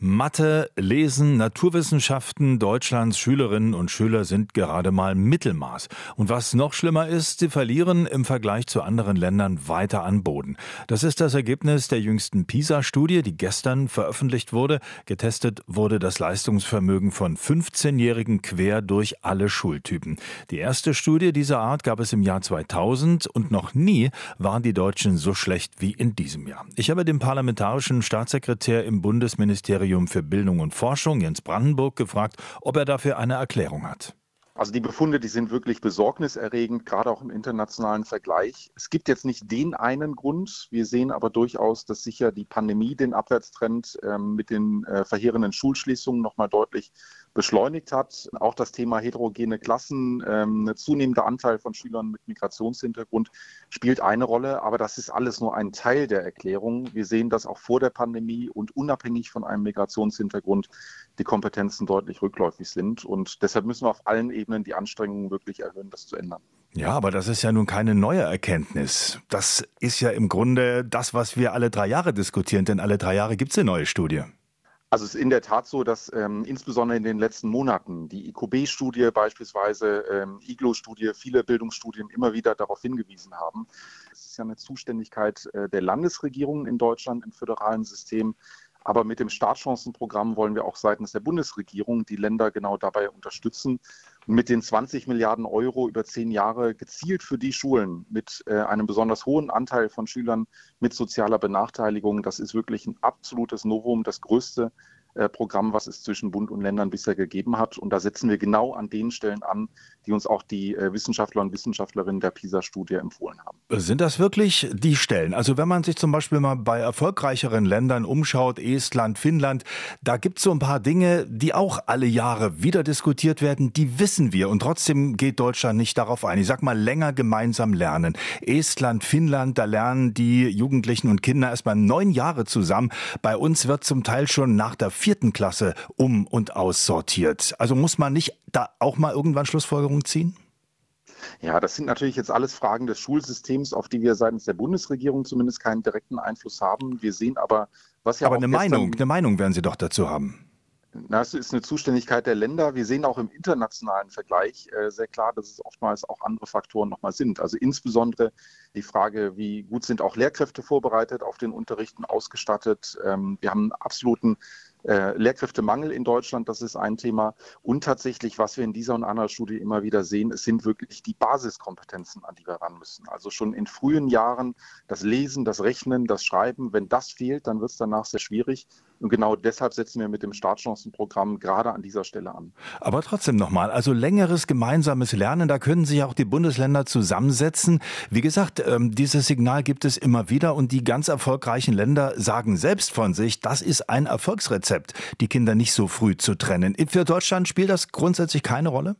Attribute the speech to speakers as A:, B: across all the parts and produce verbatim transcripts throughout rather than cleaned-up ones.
A: Mathe, Lesen, Naturwissenschaften, Deutschlands Schülerinnen und Schüler sind gerade mal Mittelmaß. Und was noch schlimmer ist, sie verlieren im Vergleich zu anderen Ländern weiter an Boden. Das ist das Ergebnis der jüngsten PISA-Studie, die gestern veröffentlicht wurde. Getestet wurde das Leistungsvermögen von fünfzehnjährigen quer durch alle Schultypen. Die erste Studie dieser Art gab es im Jahr zweitausend und noch nie waren die Deutschen so schlecht wie in diesem Jahr. Ich habe den parlamentarischen Staatssekretär im Bundesministerium für Bildung und Forschung, Jens Brandenburg, gefragt, ob er dafür eine Erklärung hat.
B: Also die Befunde, die sind wirklich besorgniserregend, gerade auch im internationalen Vergleich. Es gibt jetzt nicht den einen Grund. Wir sehen aber durchaus, dass sicher die Pandemie den Abwärtstrend ähm, mit den äh, verheerenden Schulschließungen nochmal deutlich beschleunigt hat. Auch das Thema heterogene Klassen, ähm, ein zunehmender Anteil von Schülern mit Migrationshintergrund spielt eine Rolle. Aber das ist alles nur ein Teil der Erklärung. Wir sehen, dass auch vor der Pandemie und unabhängig von einem Migrationshintergrund die Kompetenzen deutlich rückläufig sind. Und deshalb müssen wir auf allen Ebenen die Anstrengungen wirklich erhöhen, das zu ändern.
A: Ja, aber das ist ja nun keine neue Erkenntnis. Das ist ja im Grunde das, was wir alle drei Jahre diskutieren, denn alle drei Jahre gibt es eine neue Studie.
B: Also es ist in der Tat so, dass ähm, insbesondere in den letzten Monaten die I Q B-Studie beispielsweise, ähm, I G L O-Studie, viele Bildungsstudien immer wieder darauf hingewiesen haben. Es ist ja eine Zuständigkeit äh, der Landesregierungen in Deutschland im föderalen System. Aber mit dem Startchancenprogramm wollen wir auch seitens der Bundesregierung die Länder genau dabei unterstützen. Und mit den zwanzig Milliarden Euro über zehn Jahre gezielt für die Schulen mit äh, einem besonders hohen Anteil von Schülern mit sozialer Benachteiligung. Das ist wirklich ein absolutes Novum, das größte äh, Programm, was es zwischen Bund und Ländern bisher gegeben hat. Und da setzen wir genau an den Stellen an, die uns auch die äh, Wissenschaftler und Wissenschaftlerinnen der PISA-Studie empfohlen haben.
A: Sind das wirklich die Stellen? Also wenn man sich zum Beispiel mal bei erfolgreicheren Ländern umschaut, Estland, Finnland, da gibt es so ein paar Dinge, die auch alle Jahre wieder diskutiert werden, die wissen wir und trotzdem geht Deutschland nicht darauf ein. Ich sag mal, länger gemeinsam lernen. Estland, Finnland, da lernen die Jugendlichen und Kinder erstmal neun Jahre zusammen. Bei uns wird zum Teil schon nach der vierten Klasse um- und aussortiert. Also muss man nicht da auch mal irgendwann Schlussfolgerungen ziehen?
B: Ja, das sind natürlich jetzt alles Fragen des Schulsystems, auf die wir seitens der Bundesregierung zumindest keinen direkten Einfluss haben. Wir sehen aber, was ja
A: aber
B: auch
A: eine
B: gestern,
A: Meinung, eine Meinung werden Sie doch dazu haben.
B: Das ist eine Zuständigkeit der Länder. Wir sehen auch im internationalen Vergleich äh, sehr klar, dass es oftmals auch andere Faktoren nochmal sind. Also insbesondere die Frage, wie gut sind auch Lehrkräfte vorbereitet, auf den Unterrichten ausgestattet. Ähm, wir haben einen absoluten äh, Lehrkräftemangel in Deutschland, das ist ein Thema. Und tatsächlich, was wir in dieser und anderer Studie immer wieder sehen, es sind wirklich die Basiskompetenzen, an die wir ran müssen. Also schon in frühen Jahren das Lesen, das Rechnen, das Schreiben. Wenn das fehlt, dann wird es danach sehr schwierig. Und genau deshalb setzen wir mit dem Startchancenprogramm gerade an dieser Stelle an.
A: Aber trotzdem nochmal, also längeres gemeinsames Lernen, da können sich auch die Bundesländer zusammensetzen. Wie gesagt, dieses Signal gibt es immer wieder und die ganz erfolgreichen Länder sagen selbst von sich, das ist ein Erfolgsrezept, die Kinder nicht so früh zu trennen. Für Deutschland spielt das grundsätzlich keine Rolle?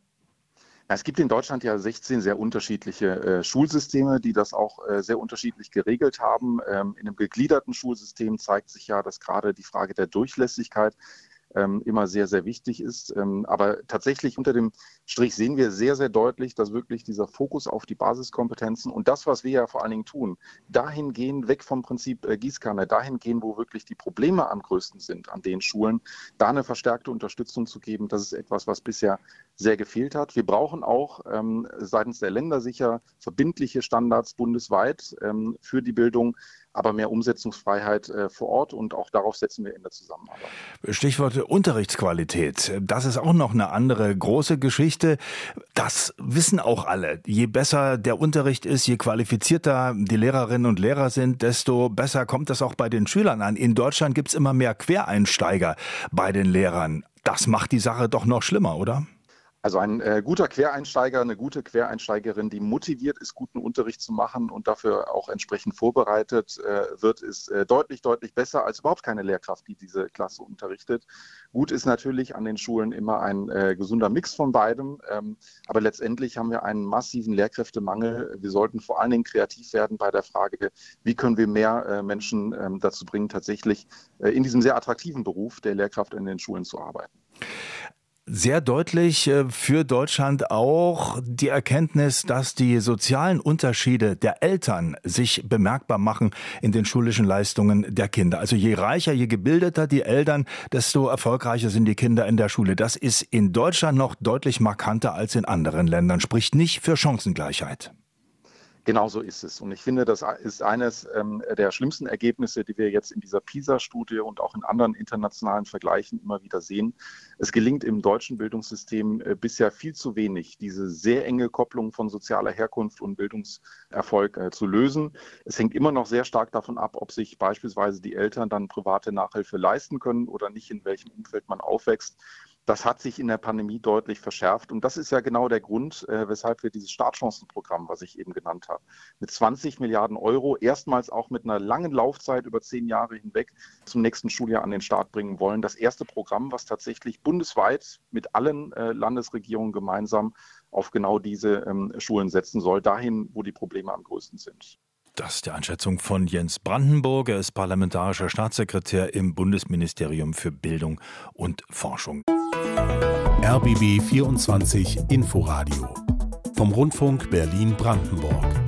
B: Es gibt in Deutschland ja sechzehn sehr unterschiedliche äh, Schulsysteme, die das auch äh, sehr unterschiedlich geregelt haben. Ähm, in einem gegliederten Schulsystem zeigt sich ja, dass gerade die Frage der Durchlässigkeit ähm, immer sehr, sehr wichtig ist. Ähm, aber tatsächlich unter dem Strich sehen wir sehr, sehr deutlich, dass wirklich dieser Fokus auf die Basiskompetenzen und das, was wir ja vor allen Dingen tun, dahin gehen, weg vom Prinzip äh, Gießkanne, dahin gehen, wo wirklich die Probleme am größten sind an den Schulen, da eine verstärkte Unterstützung zu geben, das ist etwas, was bisher sehr gefehlt hat. Wir brauchen auch ähm, seitens der Länder sicher verbindliche Standards bundesweit ähm, für die Bildung, aber mehr Umsetzungsfreiheit äh, vor Ort und auch darauf setzen wir in der Zusammenarbeit.
A: Stichwort Unterrichtsqualität. Das ist auch noch eine andere große Geschichte. Das wissen auch alle. Je besser der Unterricht ist, je qualifizierter die Lehrerinnen und Lehrer sind, desto besser kommt das auch bei den Schülern an. In Deutschland gibt es immer mehr Quereinsteiger bei den Lehrern. Das macht die Sache doch noch schlimmer, oder?
B: Also ein äh, guter Quereinsteiger, eine gute Quereinsteigerin, die motiviert ist, guten Unterricht zu machen und dafür auch entsprechend vorbereitet äh, wird, ist äh, deutlich, deutlich besser als überhaupt keine Lehrkraft, die diese Klasse unterrichtet. Gut ist natürlich an den Schulen immer ein äh, gesunder Mix von beidem, ähm, aber letztendlich haben wir einen massiven Lehrkräftemangel. Wir sollten vor allen Dingen kreativ werden bei der Frage, wie können wir mehr äh, Menschen äh, dazu bringen, tatsächlich äh, in diesem sehr attraktiven Beruf der Lehrkraft in den Schulen zu arbeiten.
A: Sehr deutlich für Deutschland auch die Erkenntnis, dass die sozialen Unterschiede der Eltern sich bemerkbar machen in den schulischen Leistungen der Kinder. Also je reicher, je gebildeter die Eltern, desto erfolgreicher sind die Kinder in der Schule. Das ist in Deutschland noch deutlich markanter als in anderen Ländern, spricht nicht für Chancengleichheit.
B: Genau so ist es. Und ich finde, das ist eines ähm, der schlimmsten Ergebnisse, die wir jetzt in dieser PISA-Studie und auch in anderen internationalen Vergleichen immer wieder sehen. Es gelingt im deutschen Bildungssystem äh, bisher viel zu wenig, diese sehr enge Kopplung von sozialer Herkunft und Bildungserfolg äh, zu lösen. Es hängt immer noch sehr stark davon ab, ob sich beispielsweise die Eltern dann private Nachhilfe leisten können oder nicht, in welchem Umfeld man aufwächst. Das hat sich in der Pandemie deutlich verschärft. Und das ist ja genau der Grund, äh, weshalb wir dieses Startchancenprogramm, was ich eben genannt habe, mit zwanzig Milliarden Euro, erstmals auch mit einer langen Laufzeit über zehn Jahre hinweg zum nächsten Schuljahr an den Start bringen wollen. Das erste Programm, was tatsächlich bundesweit mit allen äh, Landesregierungen gemeinsam auf genau diese ähm, Schulen setzen soll, dahin, wo die Probleme am größten sind.
A: Das ist die Einschätzung von Jens Brandenburg. Er ist parlamentarischer Staatssekretär im Bundesministerium für Bildung und Forschung.
C: R B B vierundzwanzig Inforadio vom Rundfunk Berlin-Brandenburg.